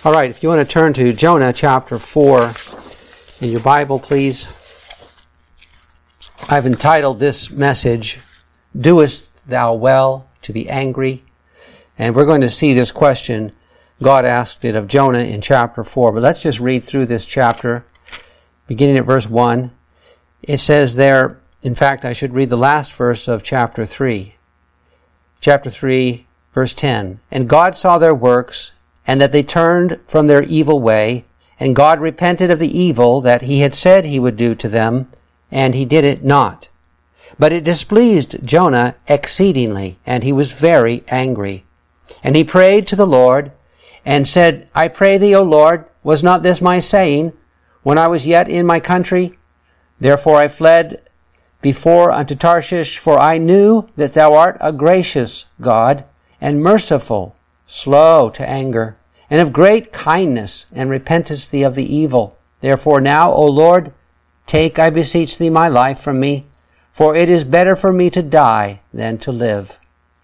All right, if you want to turn to Jonah chapter 4 in your Bible, please. I've entitled this message, Doest Thou Well to Be Angry? And we're going to see this question. God asked it of Jonah in chapter 4. But let's just read through this chapter, beginning at verse 1. It says there, in fact, I should read the last verse of chapter 3. Chapter 3, verse 10. And God saw their works, and that they turned from their evil way, and God repented of the evil that he had said he would do to them, and he did it not. But it displeased Jonah exceedingly, and he was very angry. And he prayed to the Lord, and said, I pray thee, O Lord, was not this my saying, when I was yet in my country? Therefore I fled before unto Tarshish, for I knew that thou art a gracious God, and merciful, slow to anger, and of great kindness, and repentest thee of the evil. Therefore now, O Lord, take, I beseech thee, my life from me, for it is better for me to die than to live.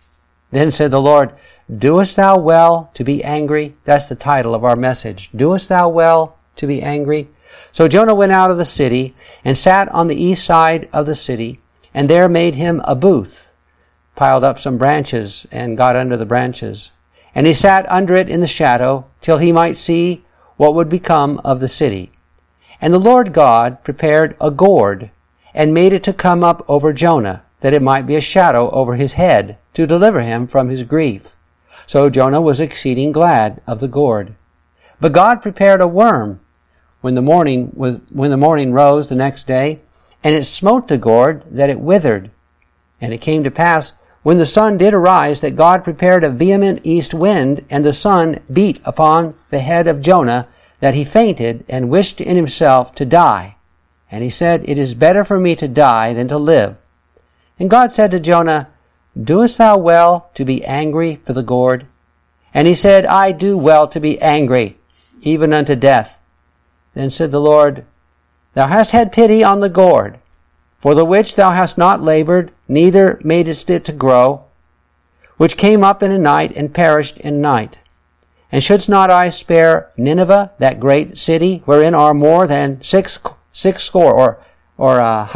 Then said the Lord, Doest thou well to be angry? That's the title of our message. Doest thou well to be angry? So Jonah went out of the city, and sat on the east side of the city, and there made him a booth, piled up some branches, and got under the branches. And he sat under it in the shadow, till he might see what would become of the city. And the Lord God prepared a gourd, and made it to come up over Jonah, that it might be a shadow over his head, to deliver him from his grief. So Jonah was exceeding glad of the gourd. But God prepared a worm when the morning rose the next day, and it smote the gourd, that it withered. And it came to pass, when the sun did arise, that God prepared a vehement east wind, and the sun beat upon the head of Jonah, that he fainted, and wished in himself to die. And he said, It is better for me to die than to live. And God said to Jonah, Doest thou well to be angry for the gourd? And he said, I do well to be angry, even unto death. Then said the Lord, Thou hast had pity on the gourd, for the which thou hast not labored, neither madest it to grow, which came up in a night, and perished in a night. And shouldst not I spare Nineveh, that great city, wherein are more than six score, or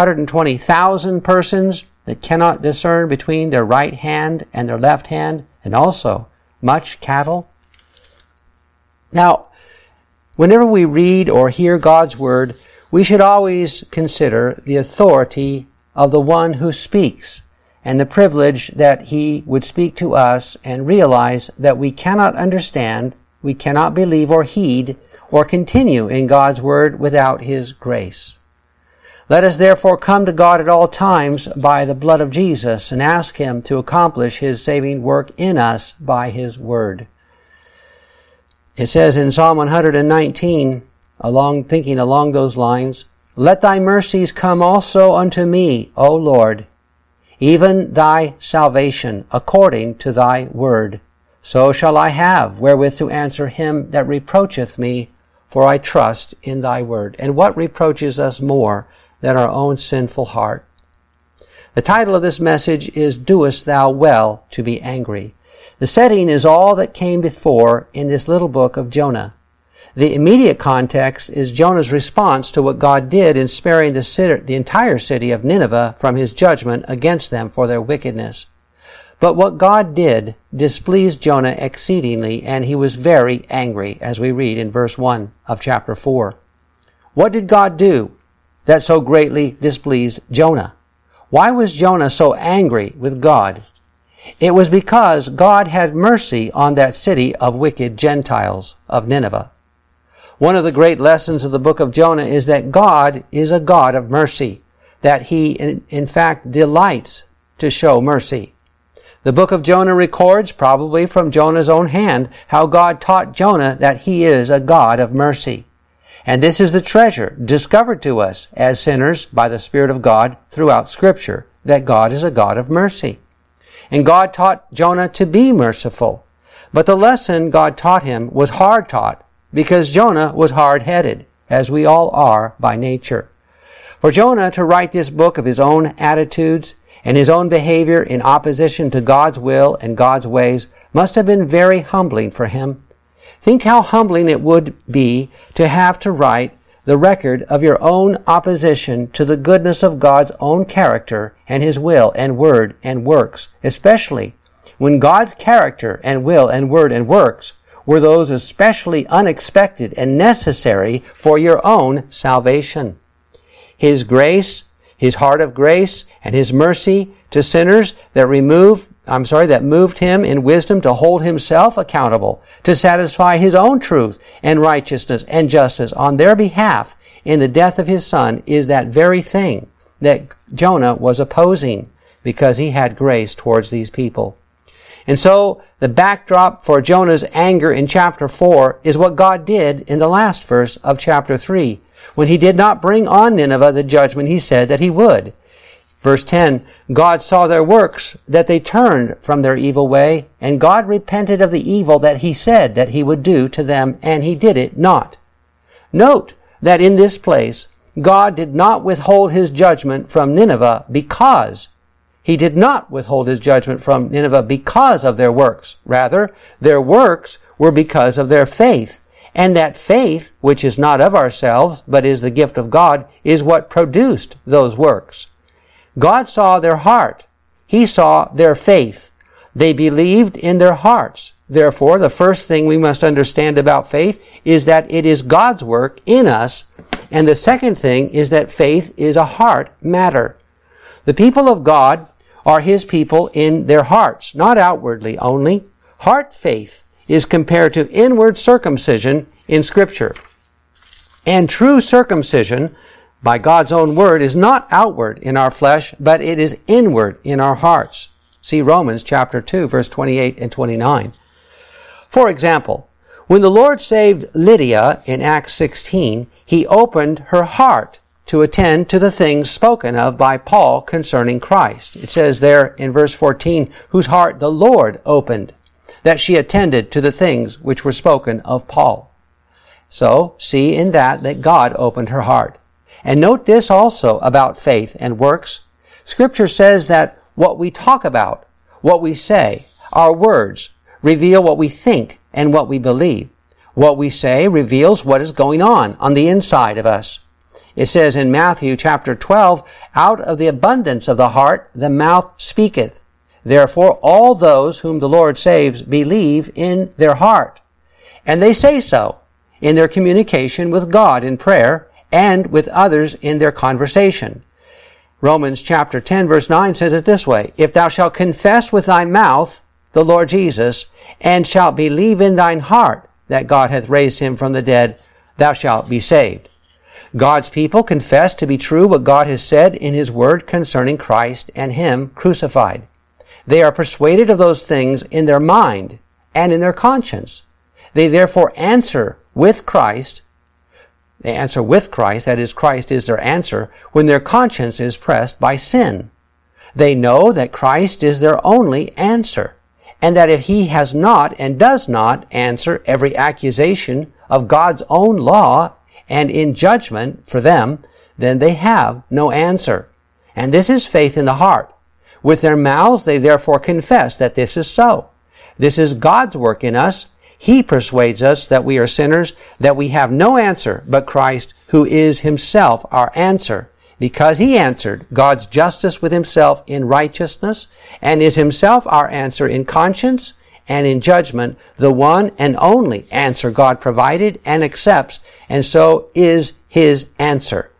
120,000 persons, that cannot discern between their right hand and their left hand, and also much cattle? Now, whenever we read or hear God's word, we should always consider the authority of the one who speaks, and the privilege that he would speak to us, and realize that we cannot understand, we cannot believe or heed, or continue in God's word without his grace. Let us therefore come to God at all times by the blood of Jesus, and ask him to accomplish his saving work in us by his word. It says in Psalm 119, thinking along those lines, Let thy mercies come also unto me, O Lord, even thy salvation according to thy word. So shall I have wherewith to answer him that reproacheth me, for I trust in thy word. And what reproaches us more than our own sinful heart? The title of this message is, Doest thou well to be angry? The setting is all that came before in this little book of Jonah. The immediate context is Jonah's response to what God did in sparing the entire city of Nineveh from his judgment against them for their wickedness. But what God did displeased Jonah exceedingly, and he was very angry, as we read in verse 1 of chapter 4. What did God do that so greatly displeased Jonah? Why was Jonah so angry with God? It was because God had mercy on that city of wicked Gentiles of Nineveh. One of the great lessons of the book of Jonah is that God is a God of mercy, that he in fact delights to show mercy. The book of Jonah records, probably from Jonah's own hand, how God taught Jonah that he is a God of mercy. And this is the treasure discovered to us as sinners by the Spirit of God throughout Scripture, that God is a God of mercy. And God taught Jonah to be merciful. But the lesson God taught him was hard taught, because Jonah was hard-headed, as we all are by nature. For Jonah to write this book of his own attitudes and his own behavior in opposition to God's will and God's ways must have been very humbling for him. Think how humbling it would be to have to write the record of your own opposition to the goodness of God's own character and His will and word and works, especially when God's character and will and word and works were those especially unexpected and necessary for your own salvation. His grace, His heart of grace, and His mercy to sinners that moved Him in wisdom to hold Himself accountable, to satisfy His own truth and righteousness and justice on their behalf in the death of His Son, is that very thing that Jonah was opposing, because he had grace towards these people. And so the backdrop for Jonah's anger in chapter 4 is what God did in the last verse of chapter 3, when He did not bring on Nineveh the judgment He said that He would. Verse 10, God saw their works, that they turned from their evil way, and God repented of the evil that He said that He would do to them, and He did it not. Note that in this place, God did not withhold His judgment from Nineveh because He did not withhold His judgment from Nineveh because of their works. Rather, their works were because of their faith. And that faith, which is not of ourselves, but is the gift of God, is what produced those works. God saw their heart. He saw their faith. They believed in their hearts. Therefore, the first thing we must understand about faith is that it is God's work in us. And the second thing is that faith is a heart matter. The people of God are His people in their hearts, not outwardly only. Heart faith is compared to inward circumcision in Scripture. And true circumcision, by God's own word, is not outward in our flesh, but it is inward in our hearts. See Romans chapter 2, verse 28 and 29. For example, when the Lord saved Lydia in Acts 16, He opened her heart to attend to the things spoken of by Paul concerning Christ. It says there in verse 14, whose heart the Lord opened, that she attended to the things which were spoken of Paul. So, see in that God opened her heart. And note this also about faith and works. Scripture says that what we talk about, what we say, our words, reveal what we think and what we believe. What we say reveals what is going on the inside of us. It says in Matthew chapter 12, out of the abundance of the heart the mouth speaketh. Therefore all those whom the Lord saves believe in their heart. And they say so in their communication with God in prayer and with others in their conversation. Romans chapter 10 verse 9 says it this way, if thou shalt confess with thy mouth the Lord Jesus, and shalt believe in thine heart that God hath raised Him from the dead, thou shalt be saved. God's people confess to be true what God has said in His word concerning Christ and Him crucified. They are persuaded of those things in their mind and in their conscience. They therefore answer with Christ. They answer with Christ, that is, Christ is their answer, when their conscience is pressed by sin. They know that Christ is their only answer, and that if He has not and does not answer every accusation of God's own law and in judgment for them, then they have no answer. And this is faith in the heart. With their mouths they therefore confess that this is so. This is God's work in us. He persuades us that we are sinners, that we have no answer but Christ, who is Himself our answer, because He answered God's justice with Himself in righteousness, and is Himself our answer in conscience and in judgment, the one and only answer God provided and accepts, and so is His answer.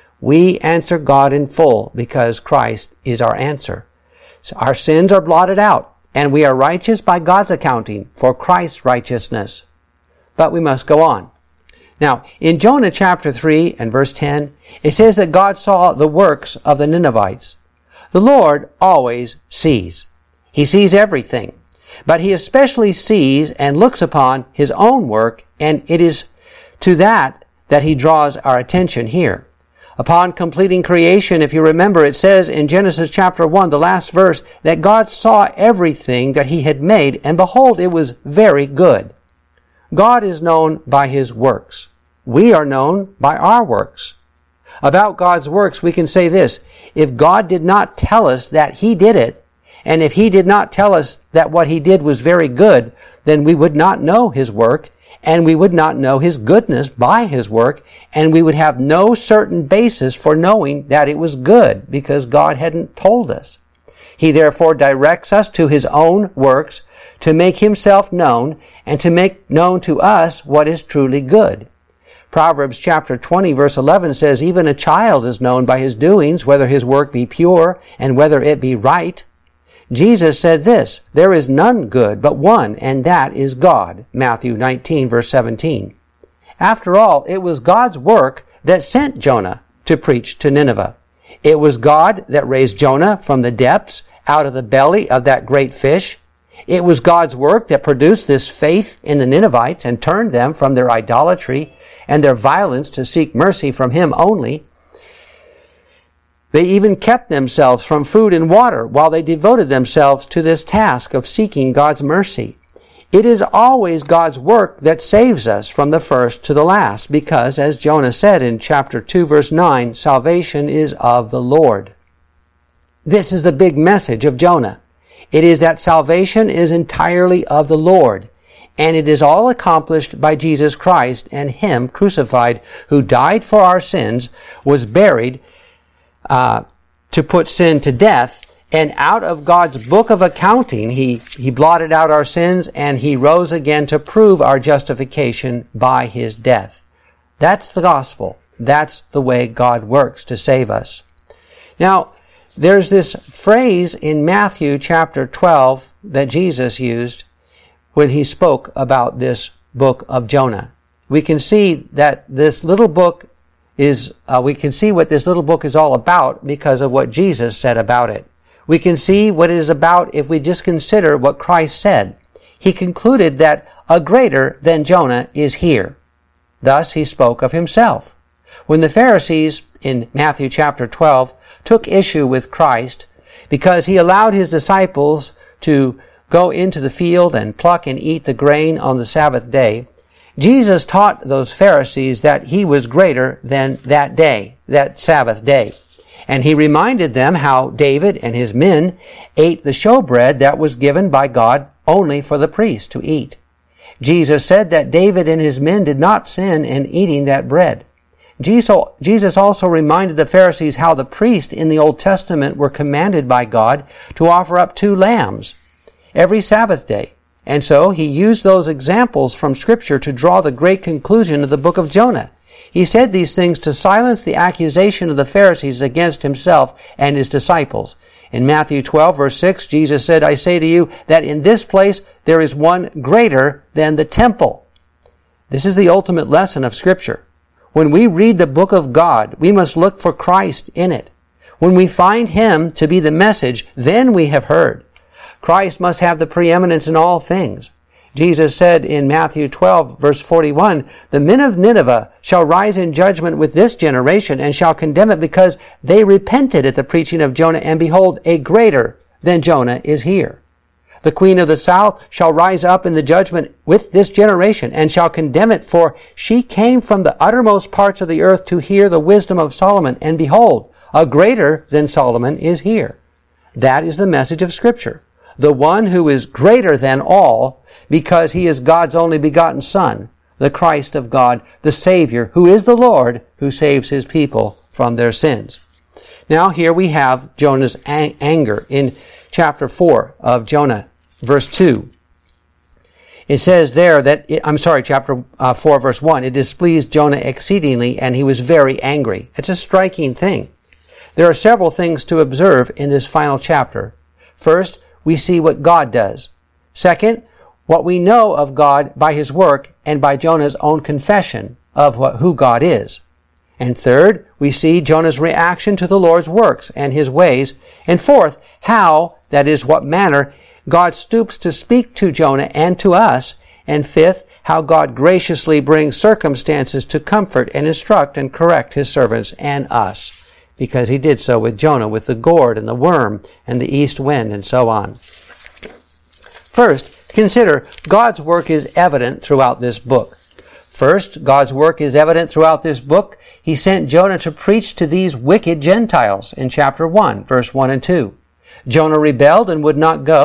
We answer God in full because Christ is our answer. So our sins are blotted out, and we are righteous by God's accounting for Christ's righteousness. But we must go on. Now, in Jonah chapter 3 and verse 10, it says that God saw the works of the Ninevites. The Lord always sees. He sees everything. But He especially sees and looks upon His own work, and it is to that He draws our attention here. Upon completing creation, if you remember, it says in Genesis chapter 1, the last verse, that God saw everything that He had made, and behold, it was very good. God is known by His works. We are known by our works. About God's works, we can say this, if God did not tell us that He did it, and if He did not tell us that what He did was very good, then we would not know His work, and we would not know His goodness by His work, and we would have no certain basis for knowing that it was good, because God hadn't told us. He therefore directs us to His own works to make Himself known, and to make known to us what is truly good. Proverbs chapter 20 verse 11 says, "Even a child is known by his doings, whether his work be pure, and whether it be right." Jesus said this, "There is none good but one, and that is God." Matthew 19 verse 17. After all, it was God's work that sent Jonah to preach to Nineveh. It was God that raised Jonah from the depths, out of the belly of that great fish. It was God's work that produced this faith in the Ninevites and turned them from their idolatry and their violence to seek mercy from Him only. They even kept themselves from food and water while they devoted themselves to this task of seeking God's mercy. It is always God's work that saves us from the first to the last, because, as Jonah said in chapter 2, verse 9, salvation is of the Lord. This is the big message of Jonah. It is that salvation is entirely of the Lord, and it is all accomplished by Jesus Christ and Him crucified, who died for our sins, was buried to put sin to death, and out of God's book of accounting, He blotted out our sins, and He rose again to prove our justification by His death. That's the gospel. That's the way God works to save us. Now, there's this phrase in Matthew chapter 12 that Jesus used when He spoke about this book of Jonah. We can see that this little book we can see what this little book is all about because of what Jesus said about it. We can see what it is about if we just consider what Christ said. He concluded that a greater than Jonah is here. Thus He spoke of Himself. When the Pharisees in Matthew chapter 12 took issue with Christ because He allowed His disciples to go into the field and pluck and eat the grain on the Sabbath day, Jesus taught those Pharisees that He was greater than that day, that Sabbath day. And He reminded them how David and his men ate the showbread that was given by God only for the priest to eat. Jesus said that David and his men did not sin in eating that bread. Jesus also reminded the Pharisees how the priests in the Old Testament were commanded by God to offer up 2 lambs every Sabbath day. And so He used those examples from Scripture to draw the great conclusion of the book of Jonah. He said these things to silence the accusation of the Pharisees against Himself and His disciples. In Matthew 12, verse 6, Jesus said, "I say to you that in this place there is one greater than the temple." This is the ultimate lesson of Scripture. When we read the book of God, we must look for Christ in it. When we find Him to be the message, then we have heard. Christ must have the preeminence in all things. Jesus said in Matthew 12, verse 41, "The men of Nineveh shall rise in judgment with this generation, and shall condemn it, because they repented at the preaching of Jonah, and behold, a greater than Jonah is here. The queen of the south shall rise up in the judgment with this generation, and shall condemn it, for she came from the uttermost parts of the earth to hear the wisdom of Solomon, and behold, a greater than Solomon is here." That is the message of Scripture. The one who is greater than all, because He is God's only begotten Son, the Christ of God, the Savior, who is the Lord, who saves His people from their sins. Now here we have Jonah's anger in chapter 4 of Jonah, verse 2. It says there that, chapter 4, verse 1, "It displeased Jonah exceedingly, and he was very angry." It's a striking thing. There are several things to observe in this final chapter. First, we see what God does. Second, what we know of God by His work and by Jonah's own confession of who God is. And third, we see Jonah's reaction to the Lord's works and His ways. And fourth, how, that is, what manner, God stoops to speak to Jonah and to us. And fifth, how God graciously brings circumstances to comfort and instruct and correct His servants and us, because He did so with Jonah, with the gourd and the worm and the east wind and so on. First, consider God's work is evident throughout this book. First, God's work is evident throughout this book. He sent Jonah to preach to these wicked Gentiles in chapter 1, verse 1 and 2. Jonah rebelled and would not go.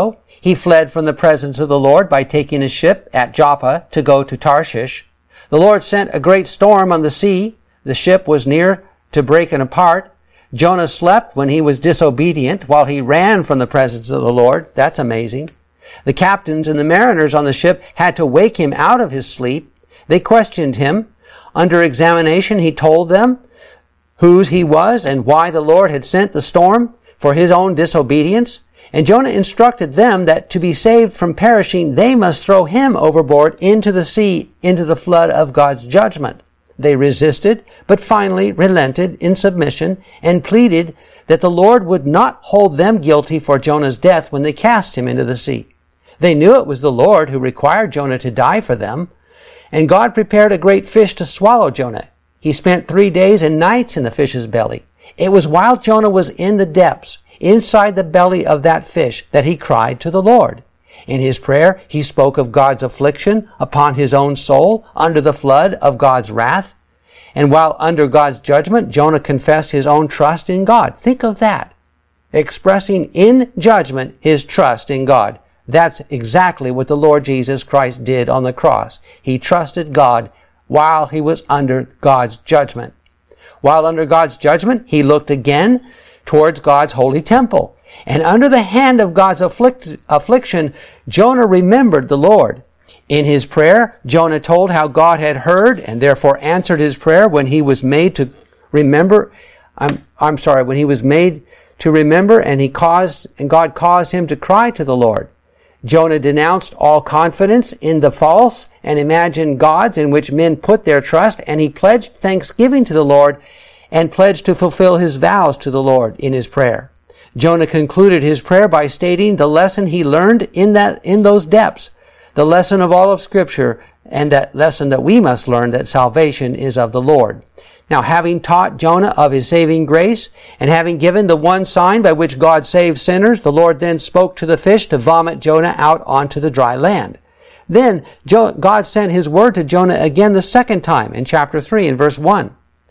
he fled from the presence of the Lord by taking a ship at Joppa to go to Tarshish. The Lord sent a great storm on the sea. The ship was near to breaking apart. Jonah slept when he was disobedient while he ran from the presence of the Lord. That's amazing. The captains and the mariners on the ship had to wake him out of his sleep. They questioned him. Under examination, he told them whose he was and why the Lord had sent the storm for his own disobedience. And Jonah instructed them that to be saved from perishing, they must throw him overboard into the sea, into the flood of God's judgment. They resisted, but finally relented in submission and pleaded that the Lord would not hold them guilty for Jonah's death when they cast him into the sea. They knew it was the Lord who required Jonah to die for them, and God prepared a great fish to swallow Jonah. He spent 3 days and nights in the fish's belly. It was while Jonah was in the depths, inside the belly of that fish, that he cried to the Lord. In his prayer, he spoke of God's affliction upon his own soul under the flood of God's wrath. And while under God's judgment, Jonah confessed his own trust in God. Think of that. Expressing in judgment his trust in God. That's exactly what the Lord Jesus Christ did on the cross. He trusted God while he was under God's judgment. While under God's judgment, he looked again towards God's holy temple. And under the hand of God's affliction, Jonah remembered the Lord. In his prayer, Jonah told how God had heard and therefore answered his prayer when he was made to remember. When he was made to remember, and God caused him to cry to the Lord. Jonah denounced all confidence in the false and imagined gods in which men put their trust, and he pledged thanksgiving to the Lord and pledged to fulfill his vows to the Lord in his prayer. Jonah concluded his prayer by stating the lesson he learned in those depths, the lesson of all of Scripture, and that lesson that we must learn, that salvation is of the Lord. Now, having taught Jonah of his saving grace, and having given the one sign by which God saves sinners, the Lord then spoke to the fish to vomit Jonah out onto the dry land. Then God sent his word to Jonah again the second time in chapter 3 and verse 1.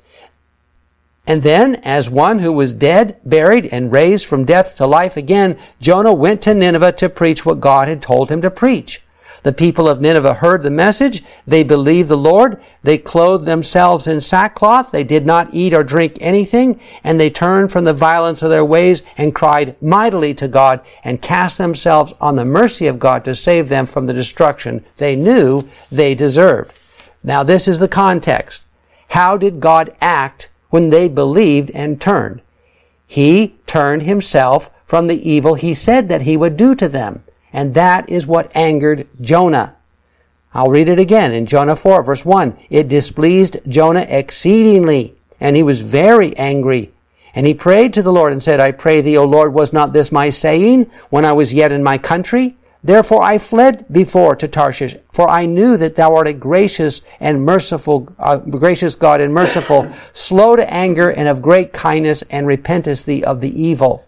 And then, as one who was dead, buried, and raised from death to life again, Jonah went to Nineveh to preach what God had told him to preach. The people of Nineveh heard the message. They believed the Lord. They clothed themselves in sackcloth. They did not eat or drink anything. And they turned from the violence of their ways and cried mightily to God and cast themselves on the mercy of God to save them from the destruction they knew they deserved. Now, this is the context. How did God act when they believed and turned? He turned himself from the evil he said that he would do to them. And that is what angered Jonah. I'll read it again in Jonah 4, verse 1. It displeased Jonah exceedingly, and he was very angry. And he prayed to the Lord and said, I pray thee, O Lord, was not this my saying when I was yet in my country? Therefore I fled before to Tarshish, for I knew that thou art a gracious and merciful, gracious God and merciful, slow to anger and of great kindness, and repentest thee of the evil.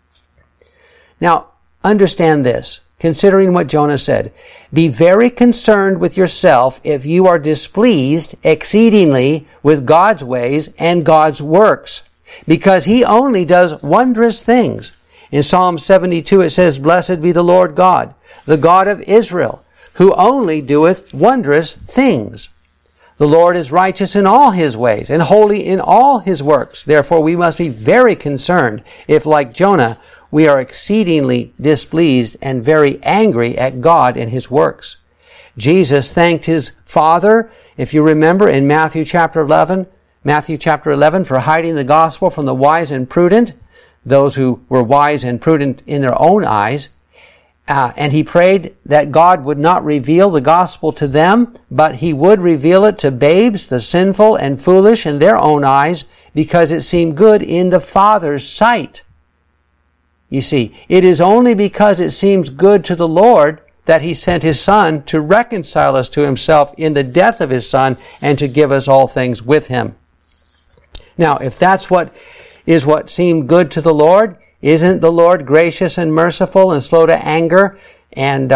Now, understand this. Considering what Jonah said, be very concerned with yourself if you are displeased exceedingly with God's ways and God's works, because he only does wondrous things. In Psalm 72 it says, Blessed be the Lord God, the God of Israel, who only doeth wondrous things. The Lord is righteous in all his ways and holy in all his works. Therefore we must be very concerned if, like Jonah, we are exceedingly displeased and very angry at God and his works. Jesus thanked his Father, if you remember, in Matthew chapter 11, for hiding the gospel from the wise and prudent, those who were wise and prudent in their own eyes. And he prayed that God would not reveal the gospel to them, but he would reveal it to babes, the sinful and foolish in their own eyes, because it seemed good in the Father's sight. You see, it is only because it seems good to the Lord that he sent his Son to reconcile us to himself in the death of his Son and to give us all things with him. Now, if that's what seemed good to the Lord, isn't the Lord gracious and merciful and slow to anger and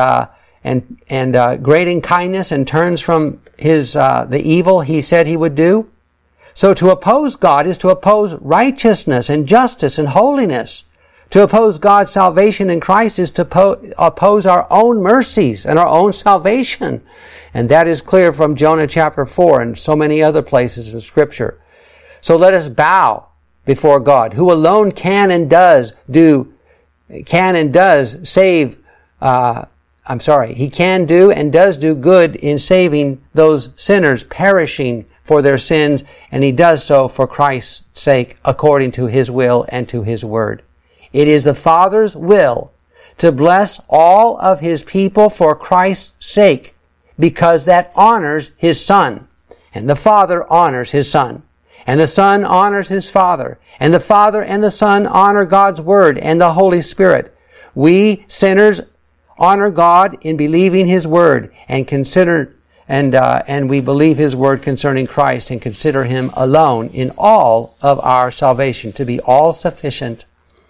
great in kindness, and turns from the evil he said he would do? So to oppose God is to oppose righteousness and justice and holiness. To oppose God's salvation in Christ is to oppose our own mercies and our own salvation. And that is clear from Jonah chapter 4 and so many other places in Scripture. So let us bow before God, who alone can and does save, He can do and does do good in saving those sinners perishing for their sins, and He does so for Christ's sake according to His will and to His word. It is the Father's will to bless all of His people for Christ's sake, because that honors His Son, and the Father honors His Son, and the Son honors His Father, and the Father and the Son honor God's Word and the Holy Spirit. We sinners honor God in believing His Word and and we believe His Word concerning Christ and consider Him alone in all of our salvation to be all sufficient.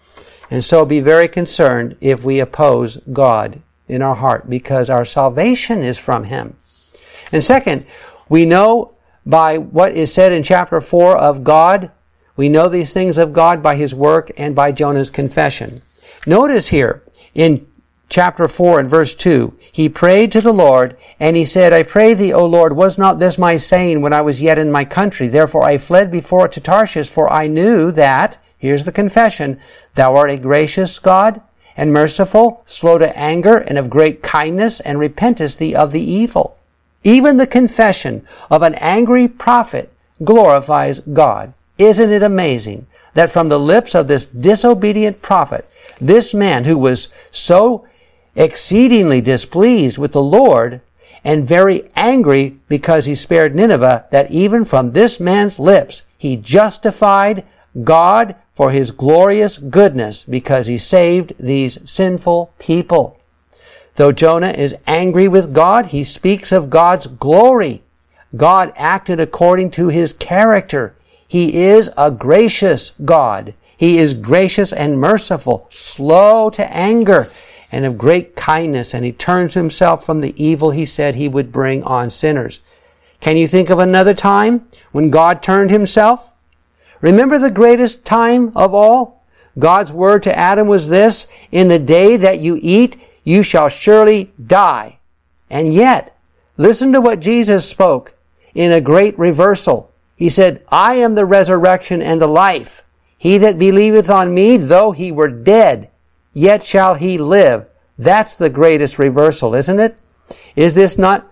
And so be very concerned if we oppose God in our heart, because our salvation is from Him. And second, we know by what is said in chapter 4 of God, we know these things of God by His work and by Jonah's confession. Notice here in chapter 4 and verse 2, he prayed to the Lord, and he said, I pray thee, O Lord, was not this my saying when I was yet in my country? Therefore I fled before it to Tarshish, for I knew that, here's the confession, thou art a gracious God and merciful, slow to anger, and of great kindness, and repentest thee of the evil. Even the confession of an angry prophet glorifies God. Isn't it amazing that from the lips of this disobedient prophet, this man who was so exceedingly displeased with the Lord and very angry because he spared Nineveh, that even from this man's lips he justified God for His glorious goodness because He saved these sinful people. Though Jonah is angry with God, he speaks of God's glory. God acted according to His character. He is a gracious God. He is gracious and merciful, slow to anger, and of great kindness, and He turns Himself from the evil He said He would bring on sinners. Can you think of another time when God turned Himself? Remember the greatest time of all? God's word to Adam was this, in the day that you eat, you shall surely die. And yet, listen to what Jesus spoke in a great reversal. He said, I am the resurrection and the life. He that believeth on me, though he were dead, yet shall he live. That's the greatest reversal, isn't it? Is this not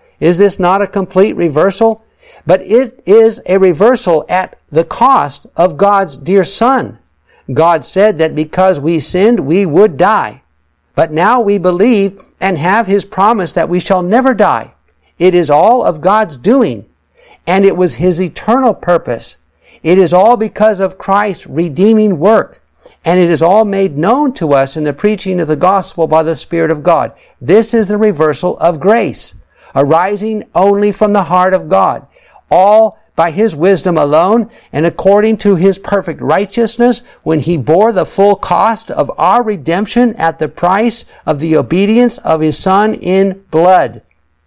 a complete reversal? But it is a reversal at the cost of God's dear Son. God said that because we sinned, we would die. But now we believe and have His promise that we shall never die. It is all of God's doing, and it was His eternal purpose. It is all because of Christ's redeeming work, and it is all made known to us in the preaching of the gospel by the Spirit of God. This is the reversal of grace, arising only from the heart of God, all by His wisdom alone, and according to His perfect righteousness, when He bore the full cost of our redemption at the price of the obedience of His Son in blood.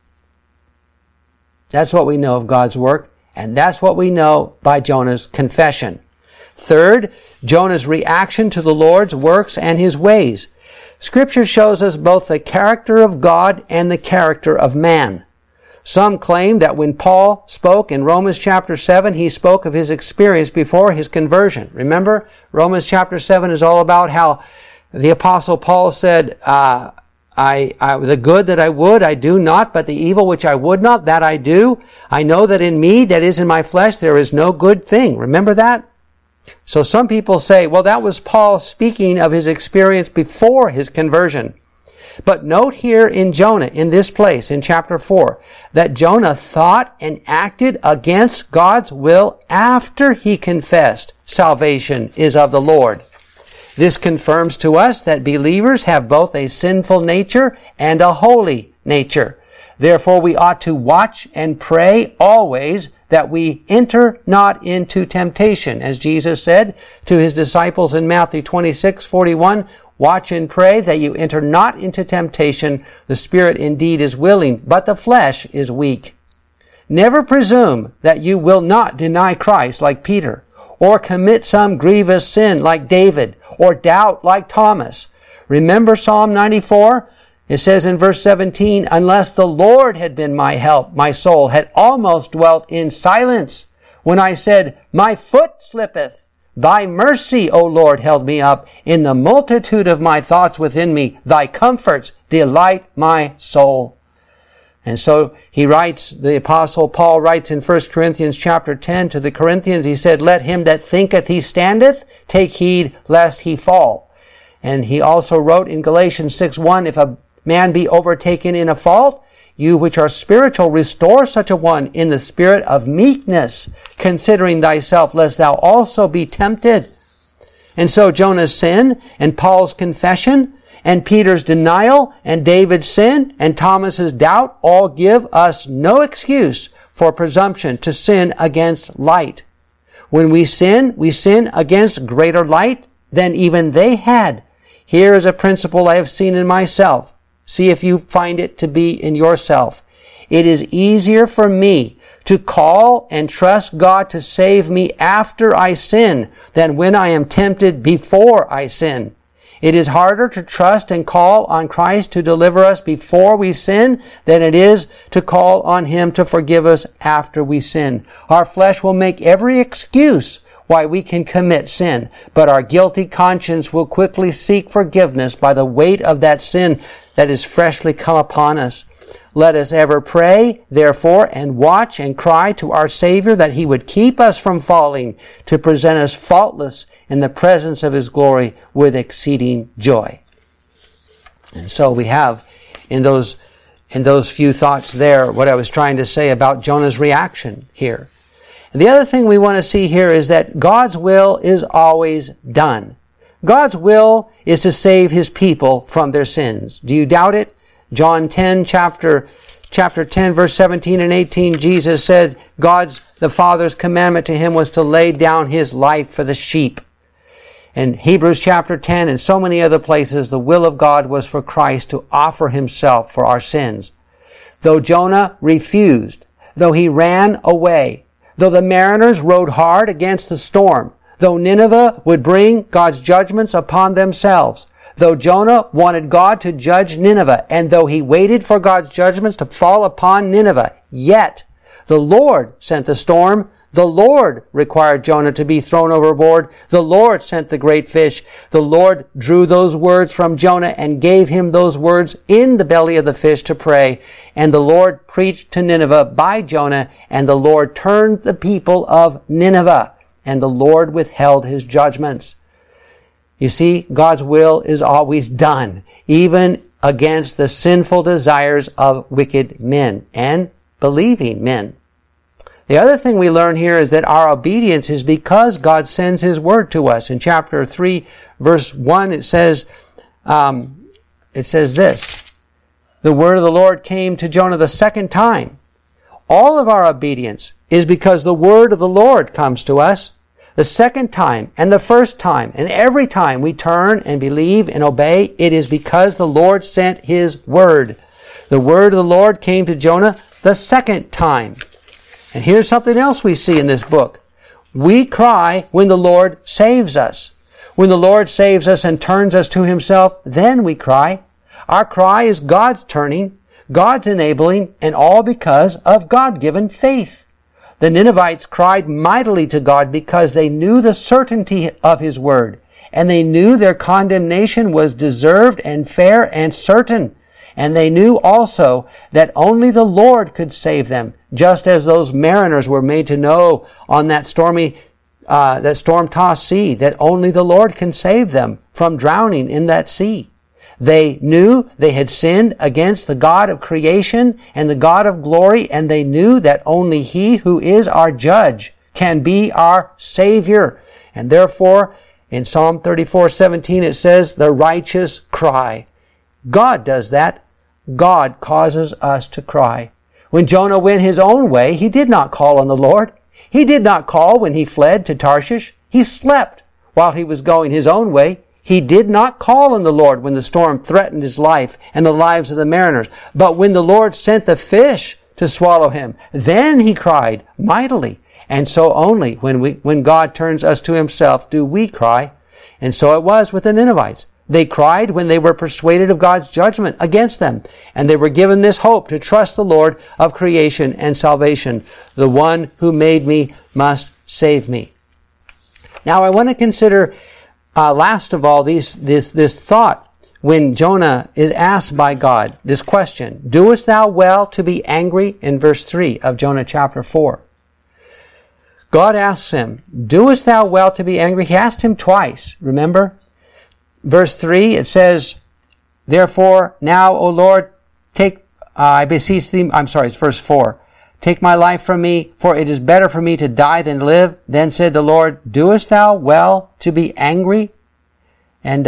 That's what we know of God's work, and that's what we know by Jonah's confession. Third, Jonah's reaction to the Lord's works and His ways. Scripture shows us both the character of God and the character of man. Some claim that when Paul spoke in Romans chapter 7, he spoke of his experience before his conversion. Remember, Romans chapter 7 is all about how the Apostle Paul said, the good that I would, I do not, but the evil which I would not, that I do. I know that in me, that is in my flesh, there is no good thing. Remember that? So some people say, well, that was Paul speaking of his experience before his conversion. But note here in Jonah, in this place, in chapter 4, that Jonah thought and acted against God's will after he confessed salvation is of the Lord. This confirms to us that believers have both a sinful nature and a holy nature. Therefore, we ought to watch and pray always that we enter not into temptation. As Jesus said to His disciples in Matthew 26:41, watch and pray that you enter not into temptation. The spirit indeed is willing, but the flesh is weak. Never presume that you will not deny Christ like Peter, or commit some grievous sin like David, or doubt like Thomas. Remember Psalm 94? It says in verse 17, unless the Lord had been my help, my soul had almost dwelt in silence. When I said, my foot slippeth, thy mercy, O Lord, held me up. In the multitude of my thoughts within me, thy comforts delight my soul. And so he writes, the Apostle Paul writes in 1 Corinthians chapter 10 to the Corinthians, he said, let him that thinketh he standeth take heed lest he fall. And he also wrote in Galatians 6:1, if a man be overtaken in a fault, you which are spiritual, restore such a one in the spirit of meekness, considering thyself, lest thou also be tempted. And so Jonah's sin, and Paul's confession, and Peter's denial, and David's sin, and Thomas's doubt all give us no excuse for presumption to sin against light. When we sin against greater light than even they had. Here is a principle I have seen in myself. See if you find it to be in yourself. It is easier for me to call and trust God to save me after I sin than when I am tempted before I sin. It is harder to trust and call on Christ to deliver us before we sin than it is to call on Him to forgive us after we sin. Our flesh will make every excuse why we can commit sin, but our guilty conscience will quickly seek forgiveness by the weight of that sin that is freshly come upon us. Let us ever pray, therefore, and watch and cry to our Savior that He would keep us from falling, to present us faultless in the presence of His glory with exceeding joy. And so we have in those few thoughts there what I was trying to say about Jonah's reaction here. And the other thing we want to see here is that God's will is always done. God's will is to save His people from their sins. Do you doubt it? John 10, chapter 10, verse 17 and 18, Jesus said the Father's commandment to Him was to lay down His life for the sheep. In Hebrews chapter 10 and so many other places, the will of God was for Christ to offer Himself for our sins. Though Jonah refused, though he ran away, though the mariners rowed hard against the storm, though Nineveh would bring God's judgments upon themselves, though Jonah wanted God to judge Nineveh, and though he waited for God's judgments to fall upon Nineveh, yet the Lord sent the storm. The Lord required Jonah to be thrown overboard. The Lord sent the great fish. The Lord drew those words from Jonah and gave him those words in the belly of the fish to pray. And the Lord preached to Nineveh by Jonah, and the Lord turned the people of Nineveh, and the Lord withheld His judgments. You see, God's will is always done, even against the sinful desires of wicked men and believing men. The other thing we learn here is that our obedience is because God sends His word to us. In chapter 3, verse 1, it says this, the word of the Lord came to Jonah the second time. All of our obedience is because the word of the Lord comes to us. The second time and the first time and every time we turn and believe and obey, it is because the Lord sent His word. The word of the Lord came to Jonah the second time. And here's something else we see in this book. We cry when the Lord saves us. When the Lord saves us and turns us to Himself, then we cry. Our cry is God's turning, God's enabling, and all because of God-given faith. The Ninevites cried mightily to God because they knew the certainty of His word, and they knew their condemnation was deserved and fair and certain. And they knew also that only the Lord could save them, just as those mariners were made to know on that storm-tossed sea, that only the Lord can save them from drowning in that sea. They knew they had sinned against the God of creation and the God of glory, and they knew that only He who is our judge can be our Savior. And therefore, in Psalm 34:17, it says, the righteous cry. God does that. God causes us to cry. When Jonah went his own way, he did not call on the Lord. He did not call when he fled to Tarshish. He slept while he was going his own way. He did not call on the Lord when the storm threatened his life and the lives of the mariners. But when the Lord sent the fish to swallow him. Then he cried mightily. And so only when God turns us to himself do we cry. And so it was with the Ninevites. They cried when they were persuaded of God's judgment against them. And they were given this hope to trust the Lord of creation and salvation. The one who made me must save me. Now I want to consider, last of all, this thought when Jonah is asked by God this question, doest thou well to be angry? In verse 3 of Jonah chapter 4. God asks him, doest thou well to be angry? He asked him twice, remember? Verse 3, it says, therefore, now, O Lord, I beseech thee, it's verse 4. Take my life from me, for it is better for me to die than live. Then said the Lord, doest thou well to be angry? And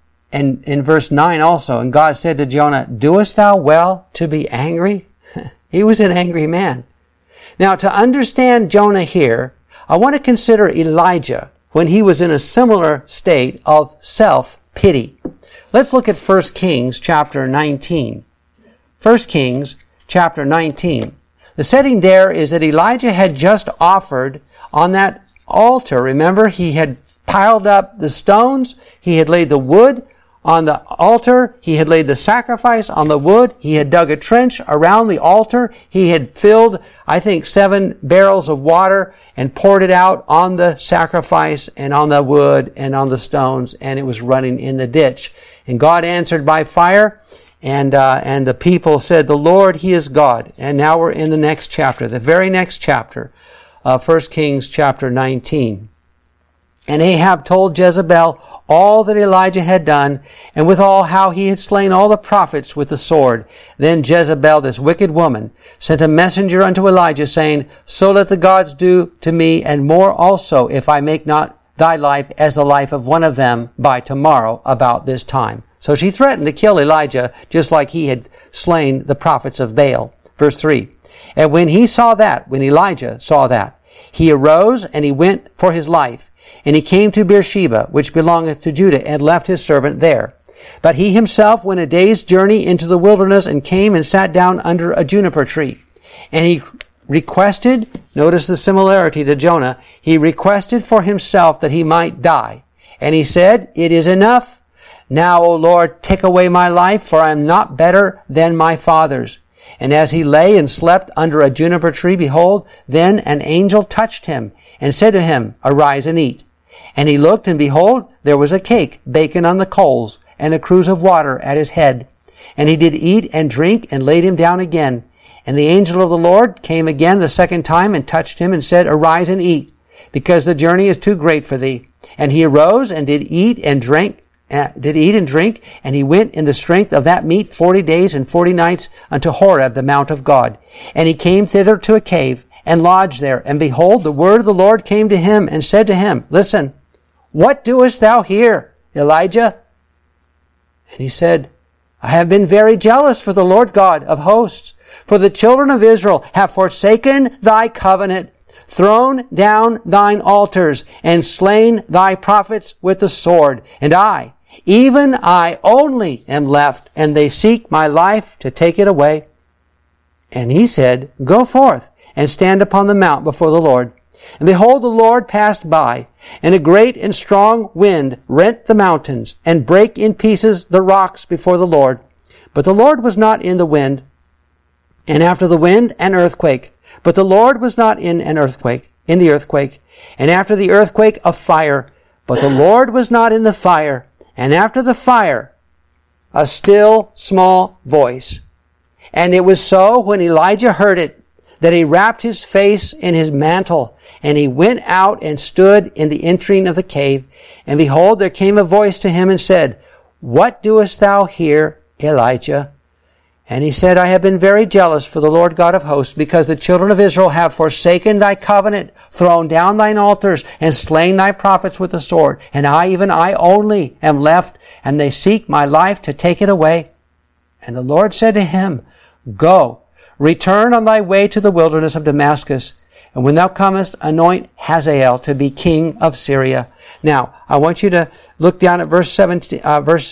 in verse 9 also, and God said to Jonah, doest thou well to be angry? He was an angry man. Now, to understand Jonah here, I want to consider Elijah when he was in a similar state of self-pity. Let's look at 1 Kings chapter 19. 1 Kings chapter 19. The setting there is that Elijah had just offered on that altar. Remember, he had piled up the stones. He had laid the wood on the altar. He had laid the sacrifice on the wood. He had dug a trench around the altar. He had filled, 7 barrels of water and poured it out on the sacrifice and on the wood and on the stones, and it was running in the ditch. And God answered by fire, and the people said, the Lord, He is God. And now we're in the next chapter, the very next chapter of 1 Kings chapter 19. And Ahab told Jezebel all that Elijah had done, and withal how he had slain all the prophets with the sword. Then Jezebel, this wicked woman, sent a messenger unto Elijah, saying, so let the gods do to me, and more also, if I make not thy life as the life of one of them by tomorrow about this time. So she threatened to kill Elijah, just like he had slain the prophets of Baal. Verse 3. And when Elijah saw that, he arose and he went for his life. And he came to Beersheba, which belongeth to Judah, and left his servant there. But he himself went a day's journey into the wilderness, and came and sat down under a juniper tree. And he requested, notice the similarity to Jonah, he requested for himself that he might die. And he said, it is enough. Now, O Lord, take away my life, for I am not better than my fathers. And as he lay and slept under a juniper tree, behold, then an angel touched him, and said to him, arise and eat. And he looked, and behold, there was a cake baken on the coals, and a cruse of water at his head. And he did eat and drink, and laid him down again. And the angel of the Lord came again the second time, and touched him, and said, arise and eat, because the journey is too great for thee. And he arose, and did eat and drink, and he went in the strength of that meat 40 days and 40 nights unto Horeb, the mount of God. And he came thither to a cave, and lodged there. And behold, the word of the Lord came to him, and said to him, listen, what doest thou here, Elijah? And he said, I have been very jealous for the Lord God of hosts, for the children of Israel have forsaken thy covenant, thrown down thine altars, and slain thy prophets with the sword. And I, even I only am left, and they seek my life to take it away. And he said, go forth, and stand upon the mount before the Lord. And behold, the Lord passed by, and a great and strong wind rent the mountains, and brake in pieces the rocks before the Lord. But the Lord was not in the wind. And after the wind, an earthquake. But the Lord was not in the earthquake. And after the earthquake, a fire. But the Lord was not in the fire. And after the fire, a still small voice. And it was so, when Elijah heard it, that he wrapped his face in his mantle, and he went out and stood in the entering of the cave. And behold, there came a voice to him and said, what doest thou here, Elijah? And he said, I have been very jealous for the Lord God of hosts, because the children of Israel have forsaken thy covenant, thrown down thine altars, and slain thy prophets with the sword. And I, even I only, am left, and they seek my life to take it away. And the Lord said to him, go, return on thy way to the wilderness of Damascus, and when thou comest, anoint Hazael to be king of Syria. Now, I want you to look down at verse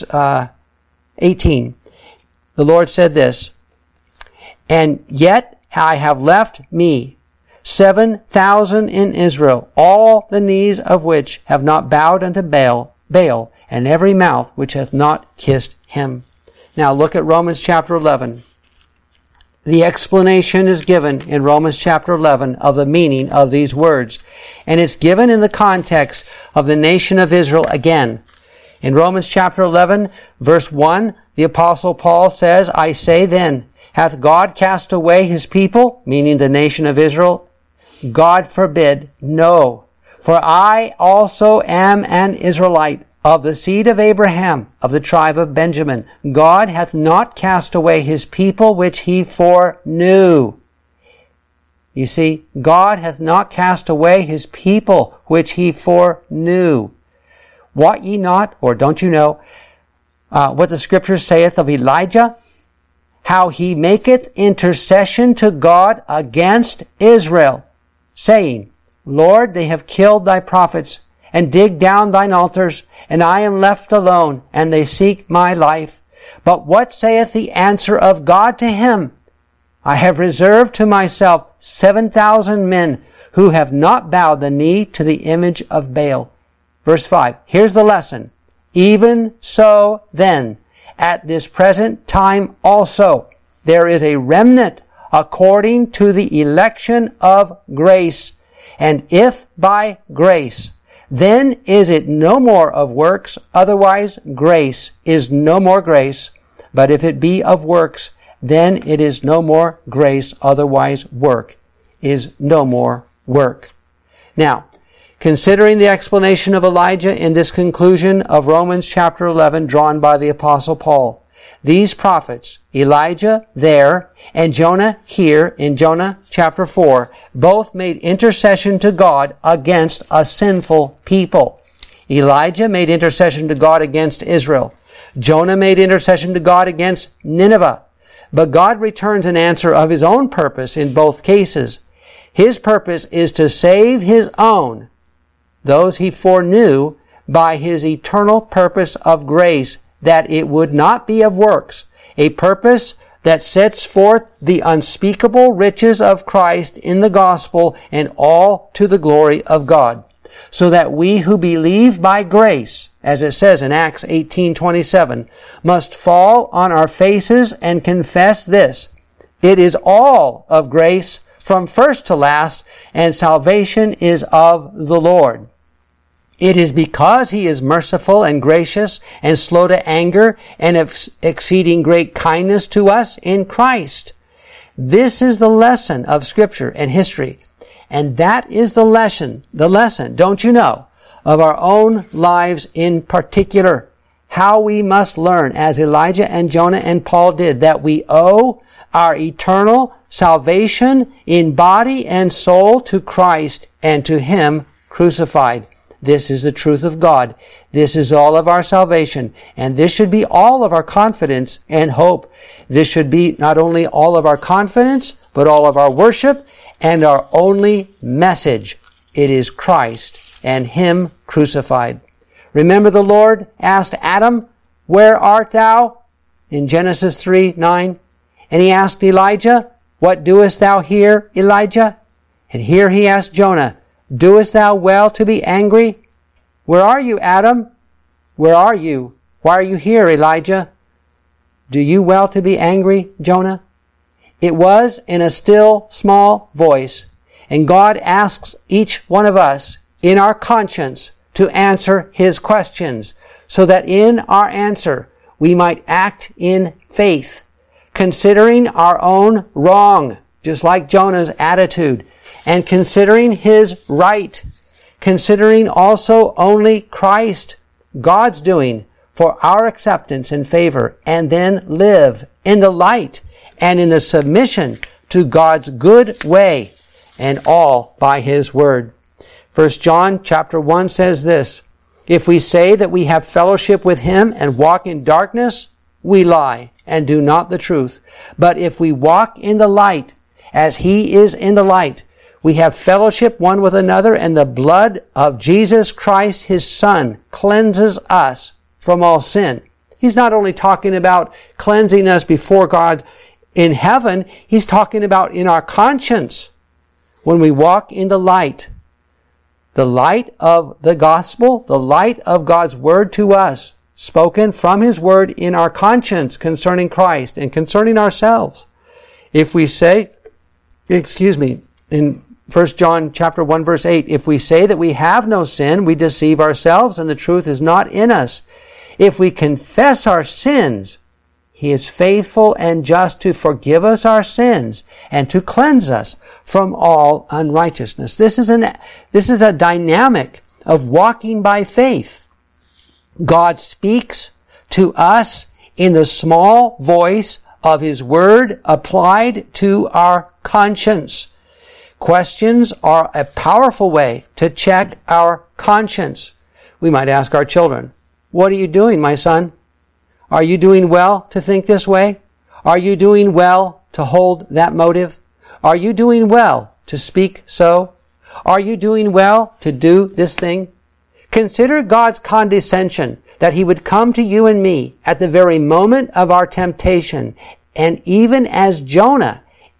18. The Lord said this, and yet I have left me 7,000 in Israel, all the knees of which have not bowed unto Baal, and every mouth which hath not kissed him. Now look at Romans chapter 11. The explanation is given in Romans chapter 11 of the meaning of these words. And it's given in the context of the nation of Israel again. In Romans chapter 11, verse 1, the Apostle Paul says, I say then, hath God cast away his people, meaning the nation of Israel? God forbid, no. For I also am an Israelite, of the seed of Abraham, of the tribe of Benjamin. God hath not cast away his people which he foreknew. You see, God hath not cast away his people which he foreknew. Wot ye not, or don't you know, what the Scripture saith of Elijah? How he maketh intercession to God against Israel, saying, Lord, they have killed thy prophets, and dig down thine altars, and I am left alone, and they seek my life. But what saith the answer of God to him? I have reserved to myself 7,000 men who have not bowed the knee to the image of Baal. Verse 5, here's the lesson. Even so then, at this present time also, there is a remnant according to the election of grace. And if by grace, then is it no more of works, otherwise grace is no more grace. But if it be of works, then it is no more grace, otherwise work is no more work. Now, considering the explanation of Elijah in this conclusion of Romans chapter 11 drawn by the Apostle Paul, these prophets, Elijah there and Jonah here in Jonah chapter 4, both made intercession to God against a sinful people. Elijah made intercession to God against Israel. Jonah made intercession to God against Nineveh. But God returns an answer of his own purpose in both cases. His purpose is to save his own, those he foreknew, by his eternal purpose of grace, that it would not be of works, a purpose that sets forth the unspeakable riches of Christ in the gospel, and all to the glory of God. So that we who believe by grace, as it says in Acts 18:27, must fall on our faces and confess this: it is all of grace from first to last, and salvation is of the Lord. It is because he is merciful and gracious and slow to anger and of exceeding great kindness to us in Christ. This is the lesson of Scripture and history. And that is the lesson, don't you know, of our own lives in particular. How we must learn, as Elijah and Jonah and Paul did, that we owe our eternal salvation in body and soul to Christ and to him crucified. This is the truth of God. This is all of our salvation. And this should be all of our confidence and hope. This should be not only all of our confidence, but all of our worship and our only message. It is Christ and him crucified. Remember the Lord asked Adam, where art thou? In Genesis 3:9. And he asked Elijah, what doest thou here, Elijah? And here he asked Jonah, doest thou well to be angry? Where are you, Adam? Where are you? Why are you here, Elijah? Do you well to be angry, Jonah? It was in a still, small voice. And God asks each one of us in our conscience to answer his questions, so that in our answer we might act in faith, considering our own wrong, just like Jonah's attitude, and considering his right, considering also only Christ, God's doing, for our acceptance and favor, and then live in the light and in the submission to God's good way, and all by his word. 1 John chapter 1 says this, if we say that we have fellowship with him and walk in darkness, we lie and do not the truth. But if we walk in the light, as he is in the light, we have fellowship one with another, and the blood of Jesus Christ, his Son, cleanses us from all sin. He's not only talking about cleansing us before God In heaven, he's talking about in our conscience. When we walk in the light of the gospel, the light of God's word to us, spoken from his word in our conscience concerning Christ and concerning ourselves. If we say, in 1 John chapter 1 verse 8, if we say that we have no sin, we deceive ourselves and the truth is not in us. If we confess our sins, he is faithful and just to forgive us our sins and to cleanse us from all unrighteousness. This is a dynamic of walking by faith. God speaks to us in the small voice of his word applied to our conscience. Questions are a powerful way to check our conscience. We might ask our children, "What are you doing, my son? Are you doing well to think this way? Are you doing well to hold that motive? Are you doing well to speak so? Are you doing well to do this thing?" Consider God's condescension that he would come to you and me at the very moment of our temptation, and even as Jonah,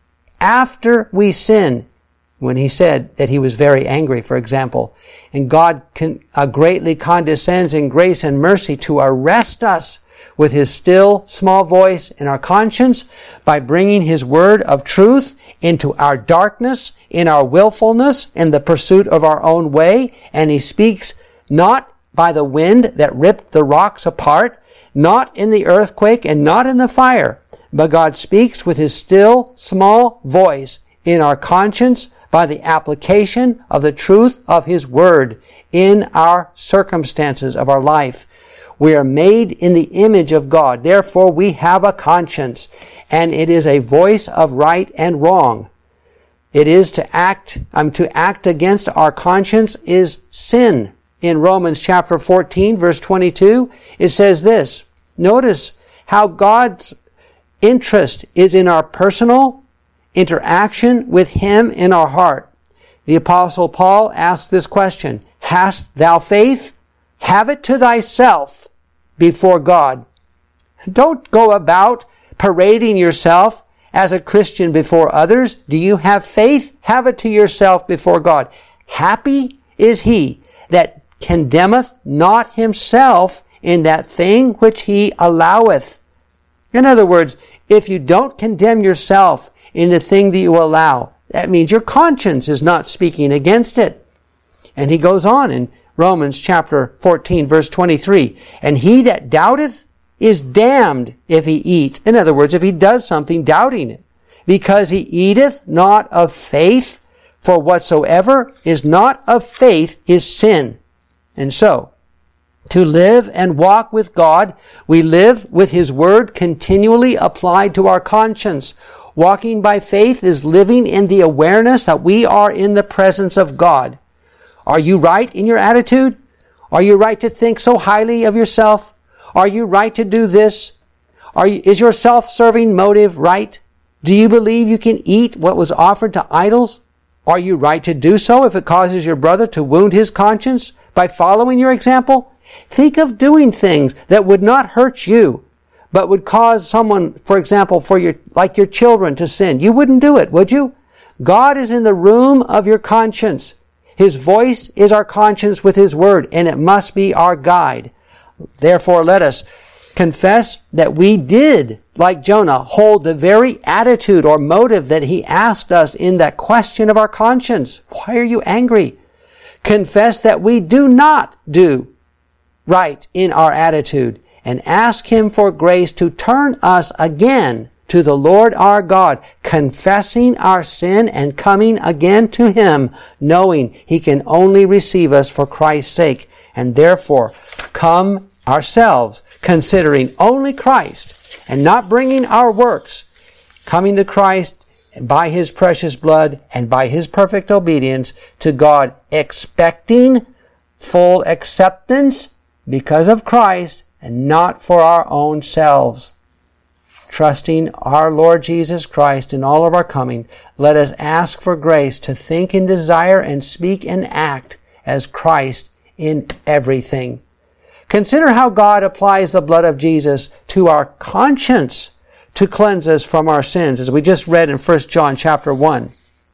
after we sin, when he said that he was very angry, for example, and God greatly condescends in grace and mercy to arrest us with his still small voice in our conscience by bringing his word of truth into our darkness, in our willfulness, in the pursuit of our own way. And he speaks not by the wind that ripped the rocks apart, not in the earthquake and not in the fire, but God speaks with his still small voice in our conscience by the application of the truth of his word in our circumstances of our life. We are made in the image of God. Therefore, we have a conscience, and it is a voice of right and wrong. It is to act against our conscience is sin. In Romans chapter 14, verse 22, it says this. Notice how God's interest is in our personal interaction with him in our heart. The Apostle Paul asked this question, "Hast thou faith? Have it to thyself before God." Don't go about parading yourself as a Christian before others. Do you have faith? Have it to yourself before God. Happy is he that condemneth not himself in that thing which he alloweth. In other words, if you don't condemn yourself in the thing that you allow, that means your conscience is not speaking against it. And he goes on in Romans chapter 14, verse 23, "And he that doubteth is damned if he eat." In other words, if he does something doubting it, "because he eateth not of faith, for whatsoever is not of faith is sin." And so, to live and walk with God, we live with his word continually applied to our conscience. Walking by faith is living in the awareness that we are in the presence of God. Are you right in your attitude? Are you right to think so highly of yourself? Are you right to do this? Is your self-serving motive right? Do you believe you can eat what was offered to idols? Are you right to do so if it causes your brother to wound his conscience by following your example? Think of doing things that would not hurt you, but would cause someone, for example, like your children to sin. You wouldn't do it, would you? God is in the room of your conscience. His voice is our conscience with his word, and it must be our guide. Therefore, let us confess that we did, like Jonah, hold the very attitude or motive that he asked us in that question of our conscience. Why are you angry? Confess that we do not do right in our attitude, and ask him for grace to turn us again to the Lord our God, confessing our sin and coming again to him, knowing he can only receive us for Christ's sake, and therefore come ourselves, considering only Christ and not bringing our works, coming to Christ by his precious blood and by his perfect obedience to God, expecting full acceptance because of Christ and not for our own selves. Trusting our Lord Jesus Christ in all of our coming, let us ask for grace to think and desire and speak and act as Christ in everything. Consider how God applies the blood of Jesus to our conscience to cleanse us from our sins, as we just read in 1 John chapter 1.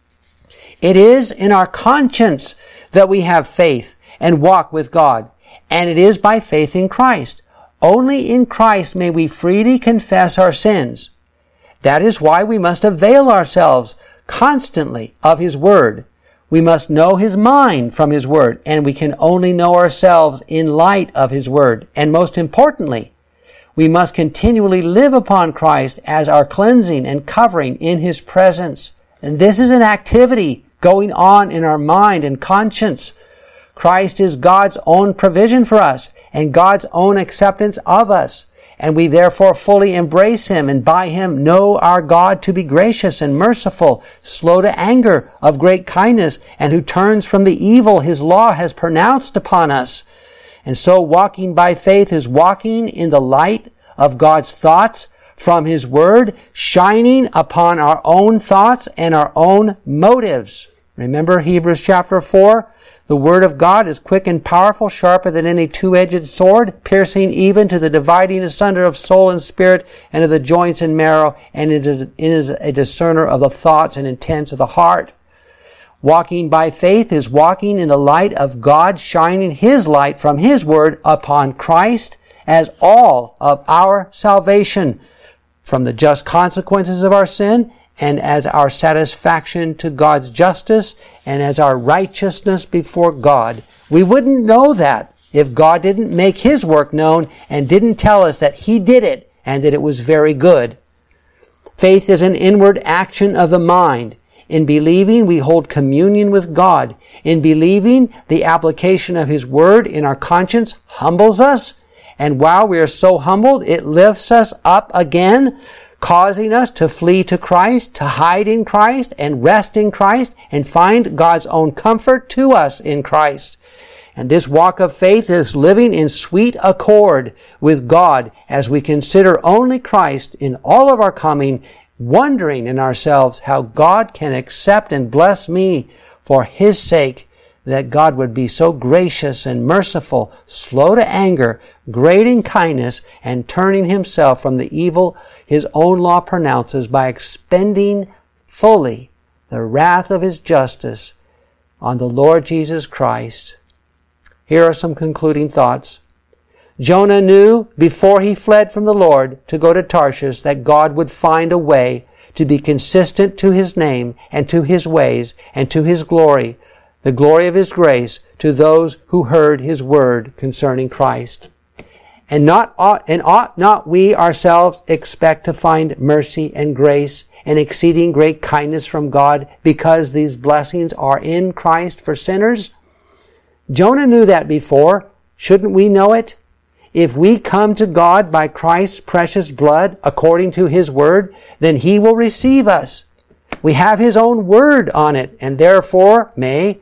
It is in our conscience that we have faith and walk with God, and it is by faith in Christ. Only in Christ may we freely confess our sins. That is why we must avail ourselves constantly of His Word. We must know His mind from His Word, and we can only know ourselves in light of His Word. And most importantly, we must continually live upon Christ as our cleansing and covering in His presence. And this is an activity going on in our mind and conscience. Christ is God's own provision for us and God's own acceptance of us. And we therefore fully embrace Him and by Him know our God to be gracious and merciful, slow to anger, of great kindness, and who turns from the evil His law has pronounced upon us. And so walking by faith is walking in the light of God's thoughts from His Word, shining upon our own thoughts and our own motives. Remember Hebrews chapter 4? The Word of God is quick and powerful, sharper than any two-edged sword, piercing even to the dividing asunder of soul and spirit and of the joints and marrow, and it is a discerner of the thoughts and intents of the heart. Walking by faith is walking in the light of God, shining His light from His Word upon Christ as all of our salvation from the just consequences of our sin, and as our satisfaction to God's justice, and as our righteousness before God. We wouldn't know that if God didn't make His work known and didn't tell us that He did it and that it was very good. Faith is an inward action of the mind. In believing, we hold communion with God. In believing, the application of His Word in our conscience humbles us, and while we are so humbled, it lifts us up again, causing us to flee to Christ, to hide in Christ, and rest in Christ, and find God's own comfort to us in Christ. And this walk of faith is living in sweet accord with God as we consider only Christ in all of our coming, wondering in ourselves how God can accept and bless me for His sake, that God would be so gracious and merciful, slow to anger, great in kindness, and turning Himself from the evil His own law pronounces by expending fully the wrath of His justice on the Lord Jesus Christ. Here are some concluding thoughts. Jonah knew before he fled from the Lord to go to Tarshish that God would find a way to be consistent to His name and to His ways and to His glory, the glory of His grace to those who heard His word concerning Christ. And ought not we ourselves expect to find mercy and grace and exceeding great kindness from God, because these blessings are in Christ for sinners? Jonah knew that before. Shouldn't we know it? If we come to God by Christ's precious blood according to His word, then He will receive us. We have His own word on it, and therefore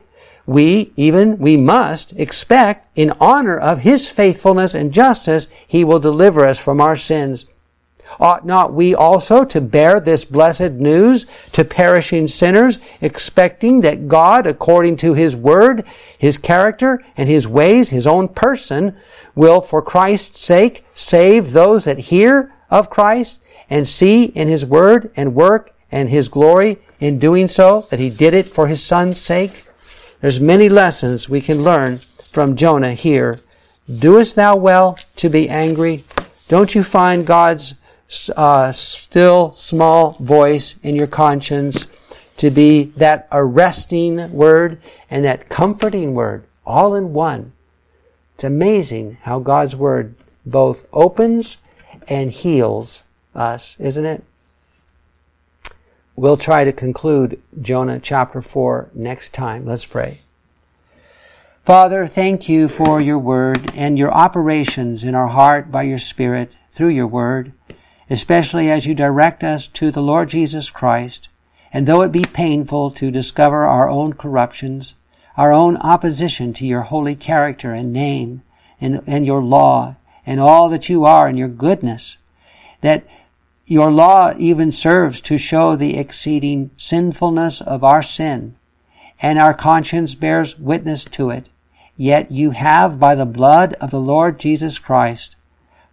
we must expect, in honor of His faithfulness and justice, He will deliver us from our sins. Ought not we also to bear this blessed news to perishing sinners, expecting that God, according to His word, His character, and His ways, His own person, will, for Christ's sake, save those that hear of Christ and see in His word and work and His glory in doing so, that He did it for His Son's sake? There's many lessons we can learn from Jonah here. Doest thou well to be angry? Don't you find God's still small voice in your conscience to be that arresting word and that comforting word all in one? It's amazing how God's word both opens and heals us, isn't it? We'll try to conclude Jonah chapter 4 next time. Let's pray. Father, thank You for Your word and Your operations in our heart by Your Spirit through Your word, especially as You direct us to the Lord Jesus Christ. And though it be painful to discover our own corruptions, our own opposition to Your holy character and name and Your law and all that You are and Your goodness, that Your law even serves to show the exceeding sinfulness of our sin, and our conscience bears witness to it. Yet You have, by the blood of the Lord Jesus Christ,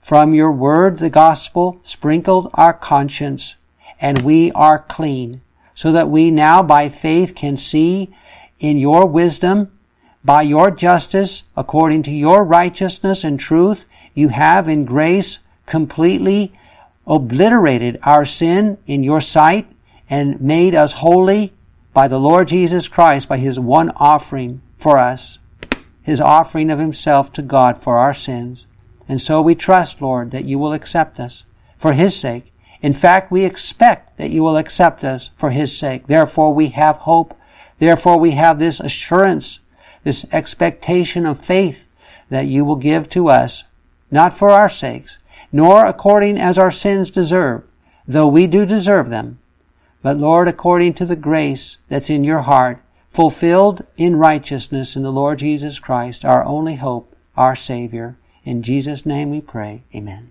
From your word, the gospel, sprinkled our conscience, and we are clean, so that we now by faith can see in your wisdom, by your justice, according to your righteousness and truth, you have in grace completely obliterated our sin in your sight and made us holy by the Lord Jesus Christ, by his one offering for us, his offering of himself to God for our sins. And so we trust, Lord, that you will accept us for his sake. In fact, we expect that you will accept us for his sake. Therefore, we have hope. Therefore, we have this assurance, this expectation of faith that you will give to us, not for our sakes, nor according as our sins deserve, though we do deserve them, but, Lord, according to the grace that's in your heart, fulfilled in righteousness in the Lord Jesus Christ, our only hope, our Savior. In Jesus' name we pray. Amen.